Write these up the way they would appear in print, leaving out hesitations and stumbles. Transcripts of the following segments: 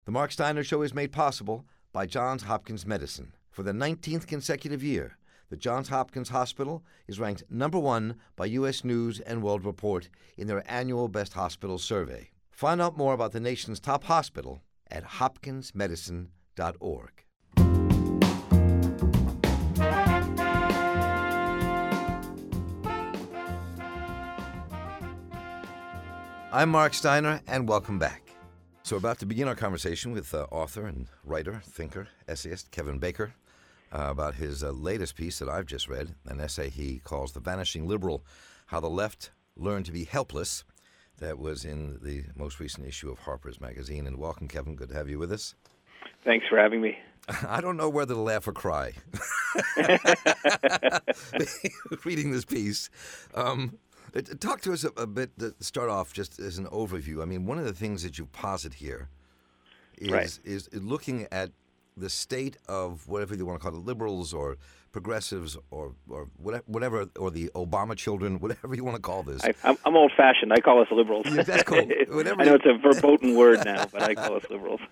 The Mark Steiner Show is made possible by Johns Hopkins Medicine. For the 19th consecutive year, the Johns Hopkins Hospital is ranked number one by U.S. News & World Report in their annual Best Hospital Survey. Find out more about the nation's top hospital at hopkinsmedicine.org. I'm Mark Steiner, and welcome back. So we're about to begin our conversation with author and writer, thinker, essayist Kevin Baker about his latest piece that I've just read, an essay he calls The Vanishing Liberal, How the Left Learned to be Helpless. That was in the most recent issue of Harper's Magazine. And welcome, Kevin. Good to have you with us. Thanks for having me. I don't know whether to laugh or cry reading this piece. Talk to us a bit to start off just as an overview. I mean, one of the things that you posit here is looking at the state of whatever you want to call it, liberals or progressives or whatever, or the Obama children, whatever you want to call this. I'm old-fashioned. I call us liberals. Yeah, that's cool. I know it's a verboten word now, but I call us liberals.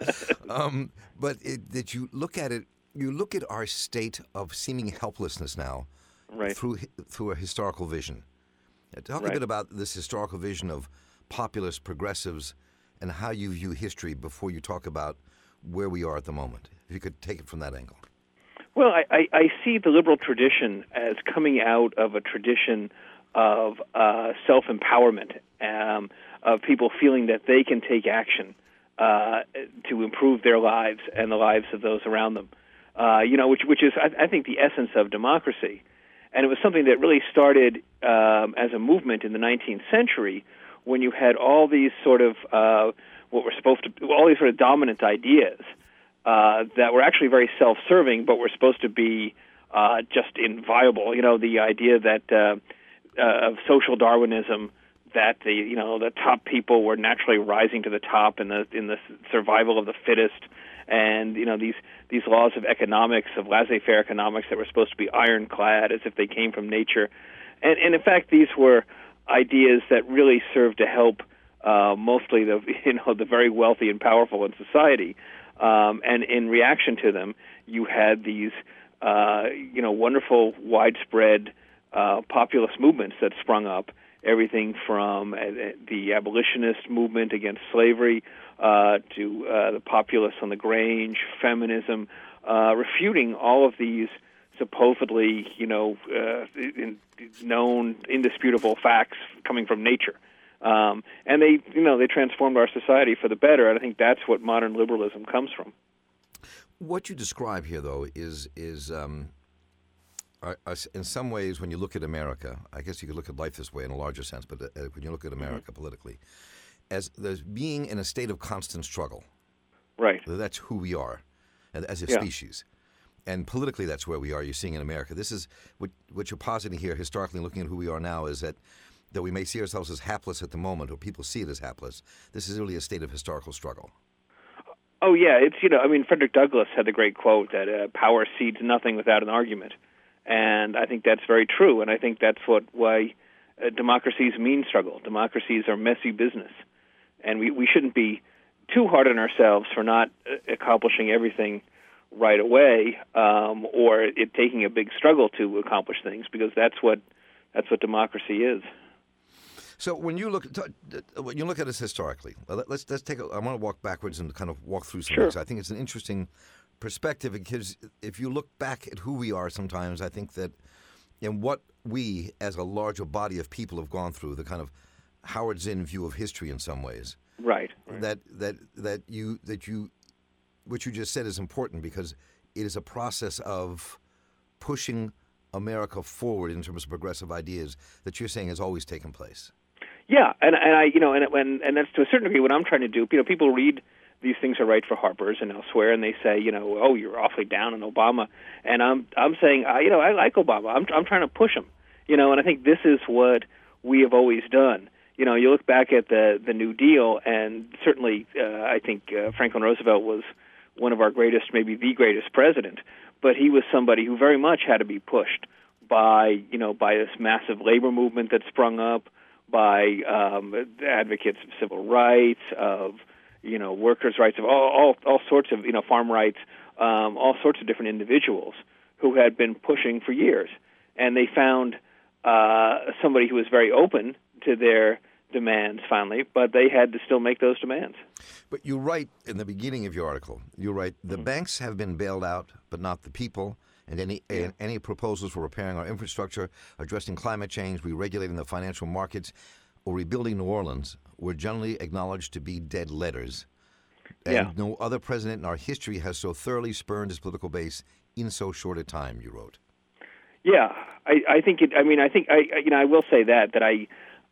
That you look at it, you look at our state of seeming helplessness now, right, through a historical vision. Talk a bit about this historical vision of populist progressives and how you view history before you talk about where we are at the moment. If you could take it from that angle. Well, I see the liberal tradition as coming out of a tradition of self-empowerment, of people feeling that they can take action to improve their lives and the lives of those around them. Which is, I think, the essence of democracy. And it was something that really started as a movement in the 19th century, when you had all these sort of all these sort of dominant ideas that were actually very self-serving, but were supposed to be just inviolable. You know, the idea that of social Darwinism, that the top people were naturally rising to the top in the survival of the fittest. And these laws of economics, of laissez-faire economics, that were supposed to be ironclad, as if they came from nature, and in fact these were ideas that really served to help mostly the very wealthy and powerful in society. And in reaction to them, you had these wonderful widespread populist movements that sprung up. Everything from the abolitionist movement against slavery to the populists on the Grange, feminism, refuting all of these supposedly, known, indisputable facts coming from nature. And they transformed our society for the better, and I think that's what modern liberalism comes from. What you describe here, though, is in some ways, when you look at America, I guess you could look at life this way in a larger sense, but when you look at America politically, as there's being in a state of constant struggle. Right. That's who we are as a species. And politically, that's where we are, you're seeing in America. This is what you're positing here historically, looking at who we are now, is that we may see ourselves as hapless at the moment, or people see it as hapless. This is really a state of historical struggle. Oh, yeah. It's, Frederick Douglass had the great quote that power cedes nothing without an argument. And I think that's very true, and I think that's why democracies mean struggle. Democracies are messy business, and we shouldn't be too hard on ourselves for not accomplishing everything right away, or it taking a big struggle to accomplish things, because that's what democracy is. So when you look at us historically, let's take. I want to walk backwards and kind of walk through some things. I think it's an interesting perspective, because if you look back at who we are sometimes, I think that in what we as a larger body of people have gone through, the kind of Howard Zinn view of history in some ways. Right. That what you just said is important, because it is a process of pushing America forward in terms of progressive ideas that you're saying has always taken place. Yeah, and that's to a certain degree what I'm trying to do. People read these things are right for Harper's and elsewhere, and they say, oh, you're awfully down on Obama, and I'm saying, I like Obama. I'm trying to push him, and I think this is what we have always done. You look back at the New Deal, and certainly I think Franklin Roosevelt was one of our greatest, maybe the greatest president, but he was somebody who very much had to be pushed by this massive labor movement that sprung up, by advocates of civil rights, of workers' rights, of all sorts of, farm rights, all sorts of different individuals who had been pushing for years. And they found somebody who was very open to their demands finally, but they had to still make those demands. But you write in the beginning of your article, the banks have been bailed out, but not the people, and any proposals for repairing our infrastructure, addressing climate change, re-regulating the financial markets, or rebuilding New Orleans were generally acknowledged to be dead letters. And no other president in our history has so thoroughly spurned his political base in so short a time, you wrote. Yeah, I think it. I mean, I think I will say that I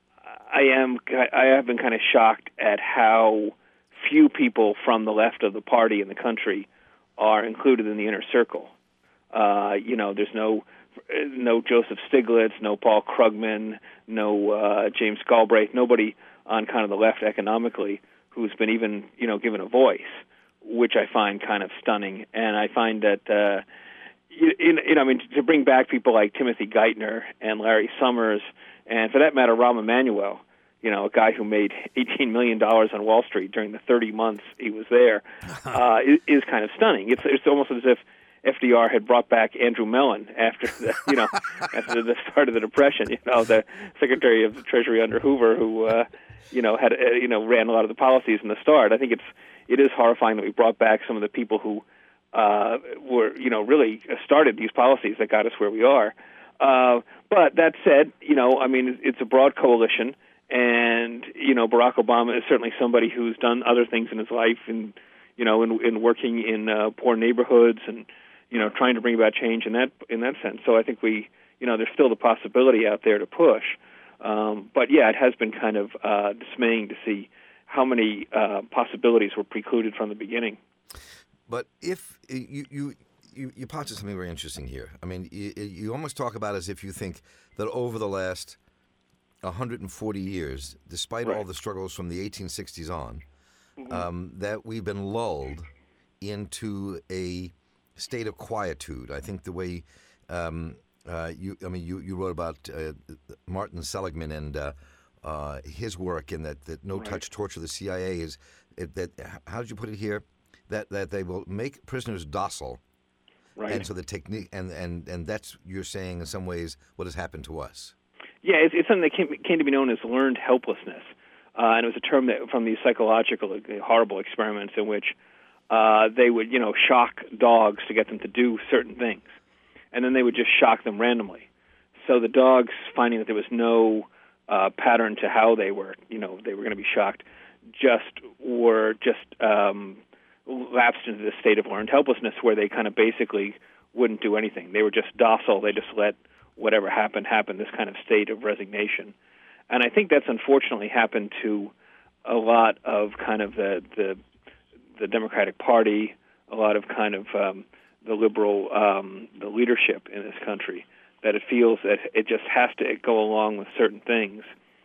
have been kind of shocked at how few people from the left of the party in the country are included in the inner circle. There's no Joseph Stiglitz, no Paul Krugman, no James Galbraith, nobody on kind of the left economically who's been even given a voice, which I find kind of stunning. And I find that to bring back people like Timothy Geithner and Larry Summers, and for that matter, Rahm Emanuel, a guy who made $18 million on Wall Street during the 30 months he was there, is kind of stunning. It's almost as if FDR had brought back Andrew Mellon after after the start of the Depression. The Secretary of the Treasury under Hoover, who had ran a lot of the policies in the start. I think it is horrifying that we brought back some of the people who were really started these policies that got us where we are. But that said, it's a broad coalition, and Barack Obama is certainly somebody who's done other things in his life, and in working in poor neighborhoods and trying to bring about change in that sense. So I think there's still the possibility out there to push. But yeah, it has been kind of dismaying to see how many possibilities were precluded from the beginning. But if you pointed something very interesting here. I mean, you almost talk about it as if you think that over the last 140 years, despite all the struggles from the 1860s on, that we've been lulled into a state of quietude. I think the way you wrote about Martin Seligman and his work in that no-touch torture of the CIA is that. How did you put it here? That they will make prisoners docile. Right. And so the technique, and that's, you're saying, in some ways, what has happened to us. Yeah, it's something that came to be known as learned helplessness. And it was a term that from these psychological, horrible experiments in which they would, shock dogs to get them to do certain things. And then they would just shock them randomly. So the dogs, finding that there was no pattern to how they were going to be shocked, were lapsed into this state of learned helplessness where they kind of basically wouldn't do anything. They were just docile. They just let whatever happen, this kind of state of resignation. And I think that's unfortunately happened to a lot of kind of the Democratic Party, a lot of kind of the liberal, the leadership in this country, that it feels that it just has to go along with certain things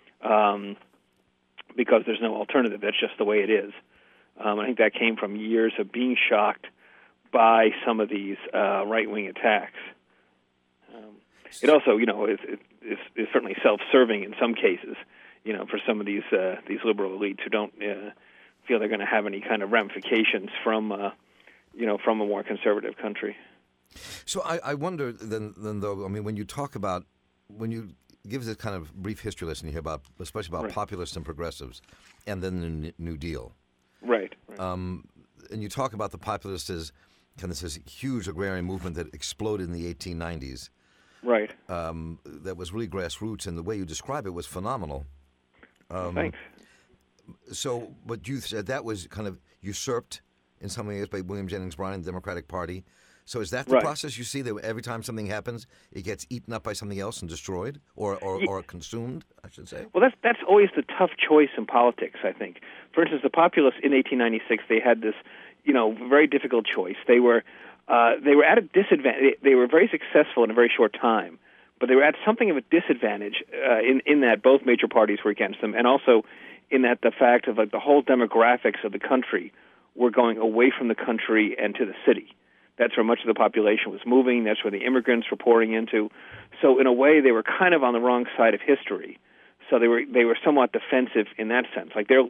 because there's no alternative. That's just the way it is. I think that came from years of being shocked by some of these right-wing attacks. It also, is certainly self-serving in some cases, for some of these liberal elites who don't feel they're going to have any kind of ramifications from a more conservative country. So I wonder then though, I mean, when you give this kind of brief history lesson here especially about populists and progressives, and then the New Deal. Right. And you talk about the populists as kind of this huge agrarian movement that exploded in the 1890s. Right. That was really grassroots, and the way you describe it was phenomenal. Thanks. So, but you said that was kind of usurped in some ways by William Jennings Bryan and the Democratic Party. So is that the process you see, that every time something happens, it gets eaten up by something else and destroyed or consumed, I should say? Well, that's always the tough choice in politics, I think. For instance, the populists in 1896, they had this, very difficult choice. They were at a disadvantage. They were very successful in a very short time, but they were at something of a disadvantage in that both major parties were against them, and also in that the fact of the whole demographics of the country were going away from the country and to the city. That's where much of the population was moving. That's where the immigrants were pouring into. So in a way, they were kind of on the wrong side of history. So they were somewhat defensive in that sense. Like their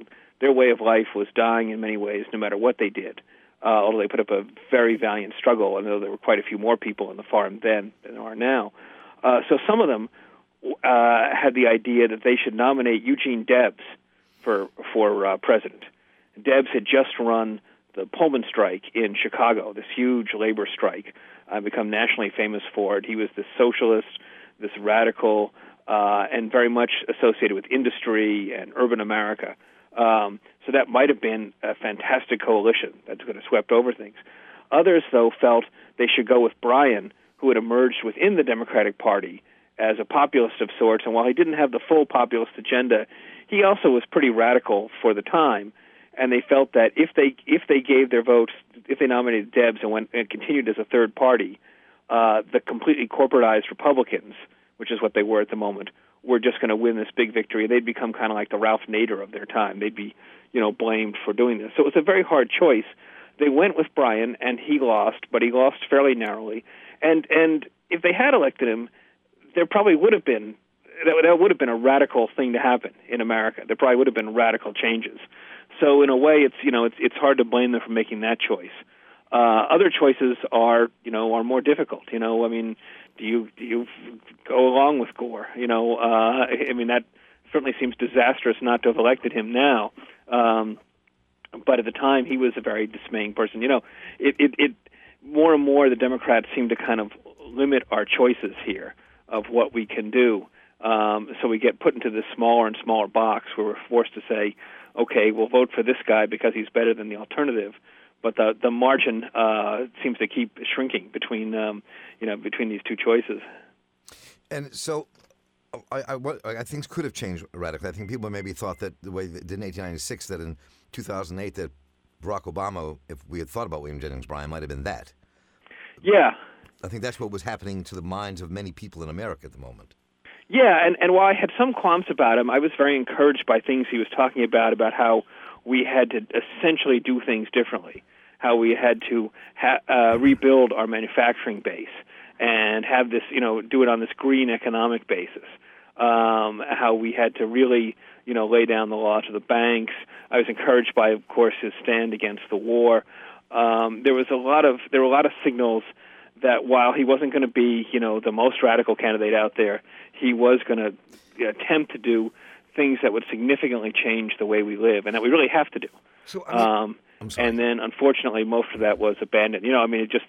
their way of life was dying in many ways, no matter what they did. Although they put up a very valiant struggle, I know there were quite a few more people on the farm then than there are now. So some of them had the idea that they should nominate Eugene Debs for president. Debs had just run the Pullman strike in Chicago, this huge labor strike, become nationally famous for it. He was this socialist, this radical, and very much associated with industry and urban America. So that might have been a fantastic coalition that could have swept over things. Others, though, felt they should go with Bryan, who had emerged within the Democratic Party as a populist of sorts, and while he didn't have the full populist agenda, he also was pretty radical for the time, and they felt that if they gave their votes, if they nominated Debs and continued as a third party, the completely corporatized Republicans, which is what they were at the moment, were just going to win this big victory. They'd become kind of like the Ralph Nader of their time. They'd be, blamed for doing this. So it was a very hard choice. They went with Bryan, and he lost, but he lost fairly narrowly. And if they had elected him, there probably would have been that would have been a radical thing to happen in America. There probably would have been radical changes. So in a way, it's hard to blame them for making that choice. Other choices are more difficult. Do you go along with Gore? That certainly seems disastrous not to have elected him now. But at the time, he was a very dismaying person. It more and more the Democrats seem to kind of limit our choices here of what we can do. So we get put into this smaller and smaller box where we're forced to say, okay, we'll vote for this guy because he's better than the alternative. But the margin seems to keep shrinking between these two choices. And so I things could have changed radically. I think people maybe thought that the way they did in 1896, that in 2008 that Barack Obama, if we had thought about William Jennings Bryan, might have been that. Yeah. I think that's what was happening to the minds of many people in America at the moment. Yeah, and while I had some qualms about him, I was very encouraged by things he was talking about how we had to essentially do things differently, how we had to rebuild our manufacturing base and have this, do it on this green economic basis, how we had to really, lay down the law to the banks. I was encouraged by, of course, his stand against the war. There were a lot of signals that while he wasn't going to be, the most radical candidate out there, he was going to attempt to do things that would significantly change the way we live, and that we really have to do. So, I'm sorry. And then, unfortunately, most of that was abandoned. In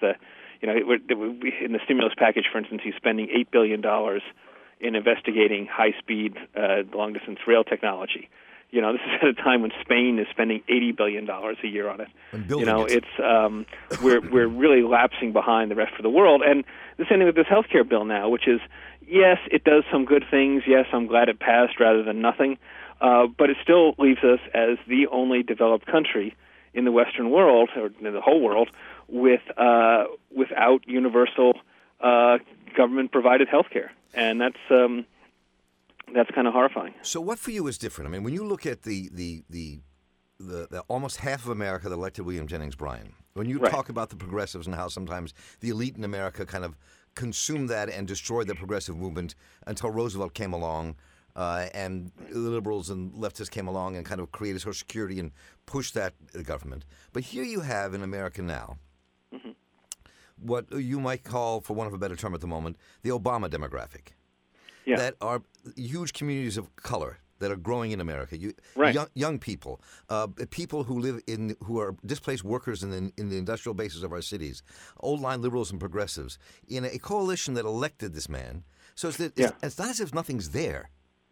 the stimulus package, for instance, he's spending $8 billion in investigating high-speed, long-distance rail technology. This is at a time when Spain is spending $80 billion a year on it. And building it. It's we're really lapsing behind the rest of the world. And the same thing with this healthcare bill now, which is, yes, it does some good things. Yes, I'm glad it passed rather than nothing. But it still leaves us as the only developed country in the Western world, or in the whole world, without universal government-provided healthcare, and that's kind of horrifying. So, what for you is different? I mean, when you look at the almost half of America that elected William Jennings Bryan, when you talk about the progressives and how sometimes the elite in America kind of consumed that and destroyed the progressive movement until Roosevelt came along. And the liberals and leftists came along and kind of created Social Security and pushed that government. But here you have in America now what you might call, for want of a better term at the moment, the Obama demographic. Yeah. That are huge communities of color that are growing in America. Young people, people who are displaced workers in the industrial bases of our cities, old-line liberals and progressives, in a coalition that elected this man. So it's not as if nothing's there.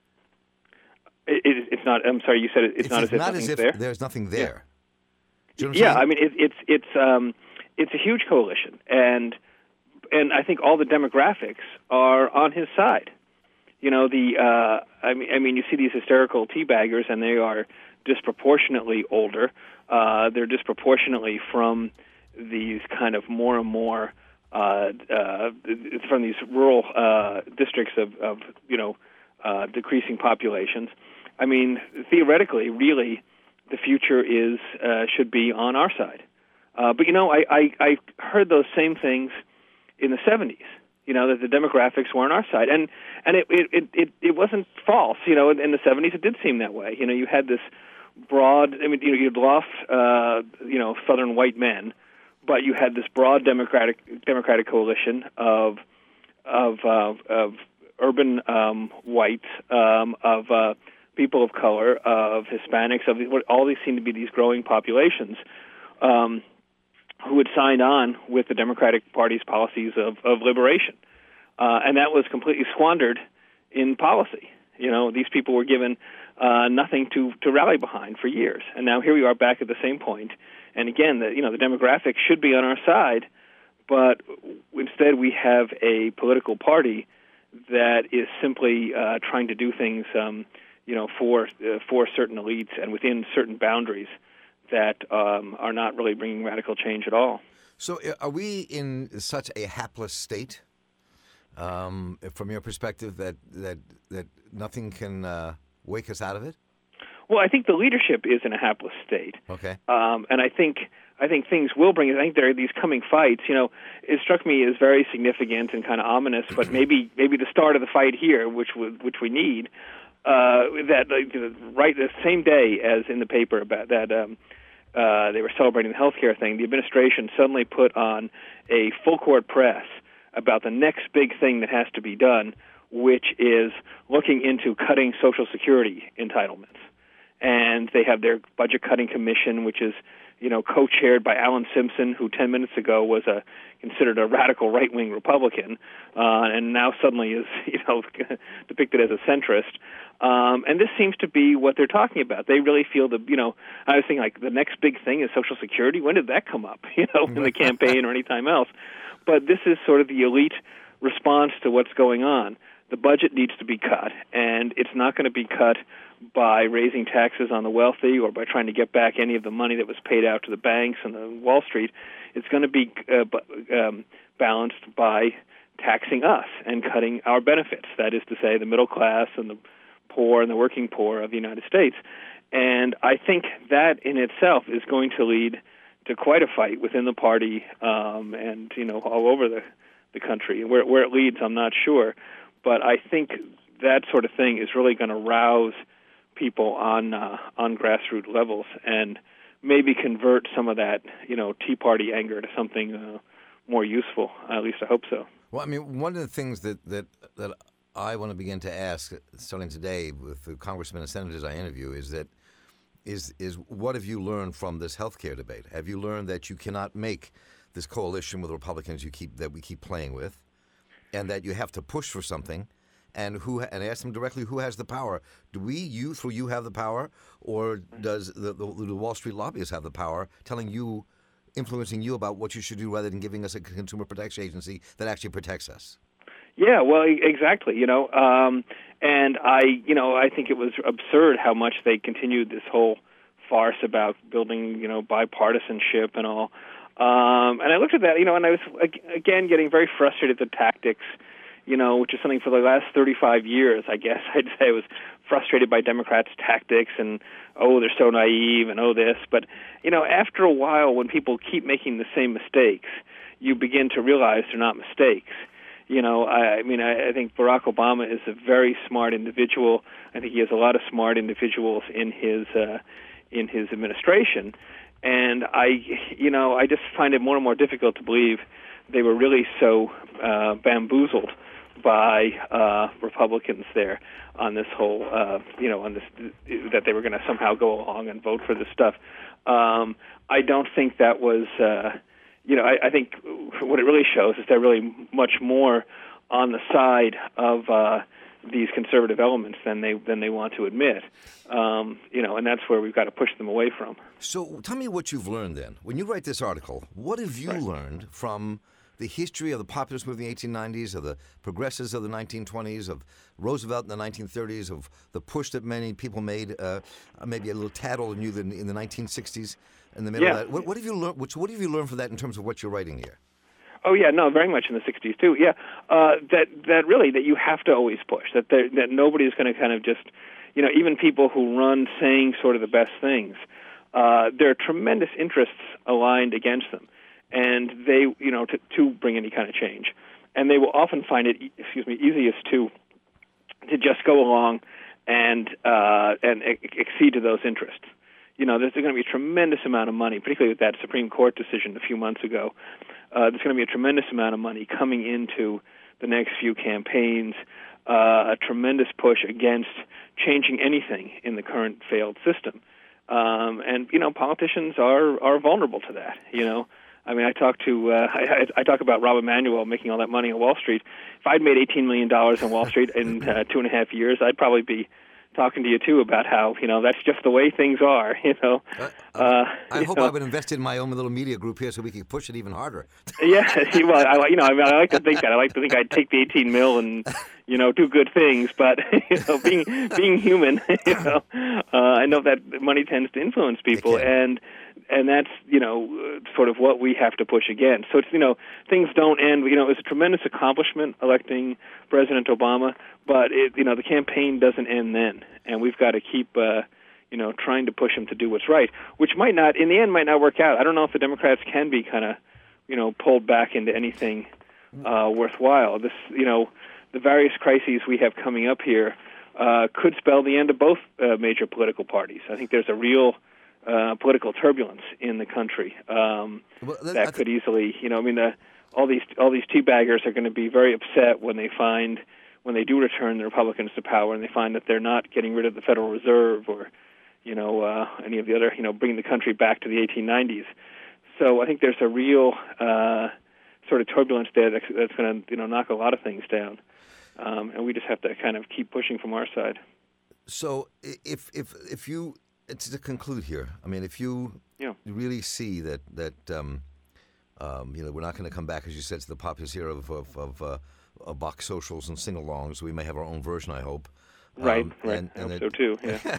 It's not. I'm sorry. You said it's not as if nothing's there. There's nothing there. Yeah, you know I mean it's a huge coalition, and I think all the demographics are on his side. I mean, you see these hysterical teabaggers, and they are disproportionately older. They're disproportionately from these kind of more and more from these rural districts of decreasing populations. I mean, theoretically, really, the future should be on our side. But I heard those same things in the 70s. That the demographics were on our side, and it wasn't false. In the 70s, it did seem that way. You had this broad. I mean, you'd lost Southern white men, but you had this broad Democratic coalition of urban whites, of people of color, of Hispanics, all these seem to be these growing populations who had signed on with the Democratic Party's policies of liberation. And that was completely squandered in policy. These people were given nothing to rally behind for years. And now here we are back at the same point. And again, the demographics should be on our side, but instead we have a political party that is simply trying to do things for certain elites and within certain boundaries that are not really bringing radical change at all. So are we in such a hapless state, from your perspective, that nothing can wake us out of it? Well, I think the leadership is in a hapless state. Okay. And I think things will bring it. I think there are these coming fights. It struck me as very significant and kind of ominous, but maybe the start of the fight here, which we need, that right the same day as in the paper about that they were celebrating the healthcare thing, the administration suddenly put on a full court press about the next big thing that has to be done, which is looking into cutting Social Security entitlements. And they have their budget cutting commission, which is, co-chaired by Alan Simpson, who 10 minutes ago was considered a radical right-wing Republican, and now suddenly is, depicted as a centrist. And this seems to be what they're talking about. They really feel I was thinking like the next big thing is Social Security. When did that come up, in the campaign or any time else? But this is sort of the elite response to what's going on. The budget needs to be cut, and it's not going to be cut by raising taxes on the wealthy or by trying to get back any of the money that was paid out to the banks and the Wall Street. It's going to be balanced by taxing us and cutting our benefits, that is to say, the middle class and the poor and the working poor of the United States. And I think that in itself is going to lead to quite a fight within the party and, all over the country. Where it leads, I'm not sure. But I think that sort of thing is really going to rouse people on grassroots levels and maybe convert some of that, Tea Party anger to something more useful. At least I hope so. Well, I mean, one of the things that I want to begin to ask, starting today with the congressmen and senators I interview, is what have you learned from this healthcare debate? Have you learned that you cannot make this coalition with Republicans that we keep playing with, and that you have to push for something, and ask them directly who has the power? Do you have the power, or does the Wall Street lobbyists have the power, influencing you about what you should do, rather than giving us a consumer protection agency that actually protects us? Yeah, well, exactly. And I think it was absurd how much they continued this whole farce about building, bipartisanship and all. And I looked at that, and I was, again, getting very frustrated at the tactics, which is something for the last 35 years, I guess I'd say. I was frustrated by Democrats' tactics and, they're so naive and, this. But, after a while, when people keep making the same mistakes, you begin to realize they're not mistakes. I think Barack Obama is a very smart individual. I think he has a lot of smart individuals in his administration. And I just find it more and more difficult to believe they were really so bamboozled by Republicans there on this whole, on this that they were going to somehow go along and vote for this stuff. I don't think that was, I think what it really shows is they're really much more on the side of these conservative elements than they want to admit, and that's where we've got to push them away from. So tell me what you've learned then. When you write this article, what have you learned from the history of the populist movement in the 1890s, of the progressives of the 1920s, of Roosevelt in the 1930s, of the push that many people made, maybe a little tad older than you in the 1960s, in the middle of that? What have you learned? What have you learned from that in terms of what you're writing here? Oh yeah, no, very much in the 60s too. Yeah, that really that you have to always push. That nobody's going to kind of just, even people who run saying sort of the best things, there are tremendous interests aligned against them, and they to bring any kind of change, and they will often find it easiest to just go along and accede to those interests. there's going to be a tremendous amount of money, particularly with that Supreme Court decision a few months ago. There's going to be a tremendous amount of money coming into the next few campaigns, a tremendous push against changing anything in the current failed system. And politicians are vulnerable to that. I mean, I talk about Rahm Emanuel making all that money on Wall Street. If I'd made $18 million on Wall Street in 2.5 years, I'd probably be talking to you too about how that's just the way things are. I hope I would invest in my own little media group here so we could push it even harder. Yeah, well, I like to think that. I like to think I'd take the 18 mil and do good things. But being human, I know that money tends to influence people, and that's sort of what we have to push against. So it's things don't end. It was a tremendous accomplishment electing President Obama, but the campaign doesn't end then, and we've got to keep trying to push him to do what's right, which might not work out. I don't know if the Democrats can be kind of pulled back into anything worthwhile. This the various crises we have coming up here could spell the end of both major political parties. I think there's a real political turbulence in the country that could easily, all these teabaggers are going to be very upset when they do return the Republicans to power and they find that they're not getting rid of the Federal Reserve or any of the other, bringing the country back to the 1890s. So I think there's a real sort of turbulence there that's going to knock a lot of things down, and we just have to kind of keep pushing from our side. So if you to conclude here, I mean, if you really see that we're not going to come back, as you said, to the populist era of box socials and sing-alongs. We may have our own version, I hope. Right. I hope so too. Yeah.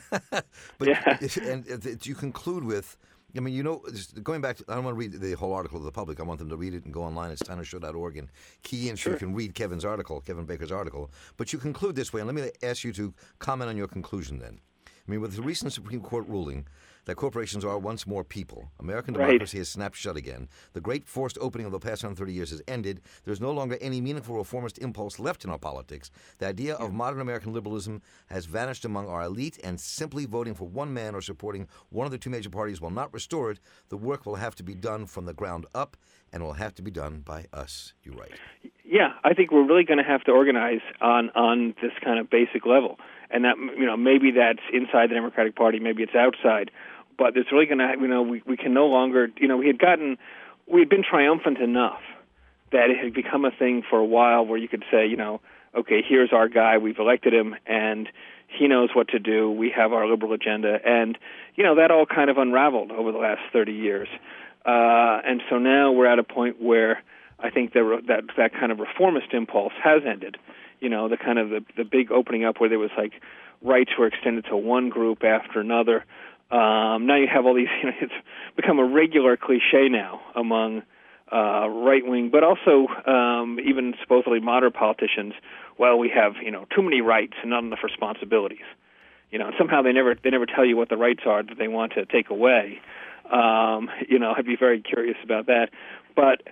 And you conclude with, I mean, going back to, I don't want to read the whole article to the public. I want them to read it and go online at steinershow.org and key in so you can read Kevin Baker's article. But you conclude this way, and let me ask you to comment on your conclusion then. I mean, with the recent Supreme Court ruling that corporations are once more people, American democracy has snapped shut again. The great forced opening of the past 130 years has ended. There's no longer any meaningful reformist impulse left in our politics. The idea of modern American liberalism has vanished among our elite, and simply voting for one man or supporting one of the two major parties will not restore it. The work will have to be done from the ground up, and will have to be done by us. You write. Yeah, I think we're really going to have to organize on this kind of basic level. And that, maybe that's inside the Democratic Party, maybe it's outside, but it's really going to, we can no longer, we had been triumphant enough that it had become a thing for a while where you could say, okay, here's our guy, we've elected him, and he knows what to do, we have our liberal agenda, and, that all kind of unraveled over the last 30 years. And so now we're at a point where I think that kind of reformist impulse has ended. The kind of the big opening up where there was like rights were extended to one group after another. Now you have all these, it's become a regular cliche now among right-wing, but also even supposedly moderate politicians. Well, we have, too many rights and not enough responsibilities. And somehow they never tell you what the rights are that they want to take away. I'd be very curious about that. But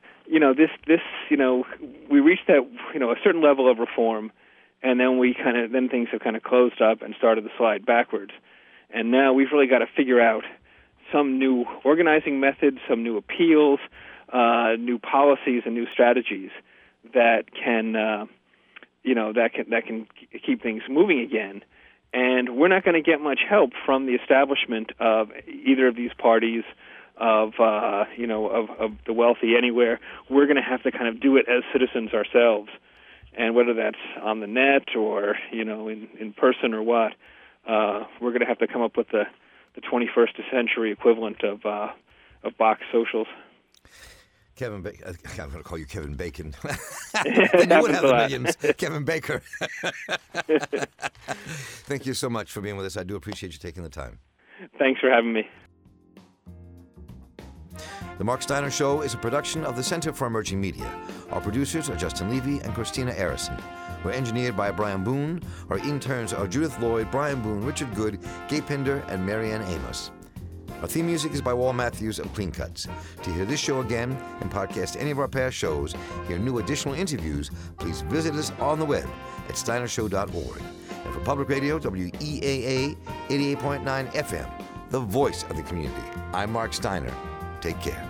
we reached that, a certain level of reform, and then things have kind of closed up and started to slide backwards. And now we've really got to figure out some new organizing methods, some new appeals, new policies, and new strategies that can, that can keep things moving again. And we're not going to get much help from the establishment of either of these parties, of the wealthy anywhere. We're going to have to kind of do it as citizens ourselves, and whether that's on the net or in person or what, we're going to have to come up with the 21st century equivalent of box socials. Kevin Baker. I'm going to call you Kevin Bacon. Then you would have the millions. Kevin Baker. Thank you so much for being with us. I do appreciate you taking the time. Thanks for having me. The Mark Steiner Show is a production of the Center for Emerging Media. Our producers are Justin Levy and Christina Arison. We're engineered by Brian Boone. Our interns are Judith Lloyd, Brian Boone, Richard Good, Gay Pinder, and Marianne Amos. Our theme music is by Wal Matthews of Clean Cuts. To hear this show again and podcast any of our past shows, hear new additional interviews, please visit us on the web at steinershow.org. And for Public Radio, WEAA 88.9 FM, the voice of the community. I'm Mark Steiner. Take care.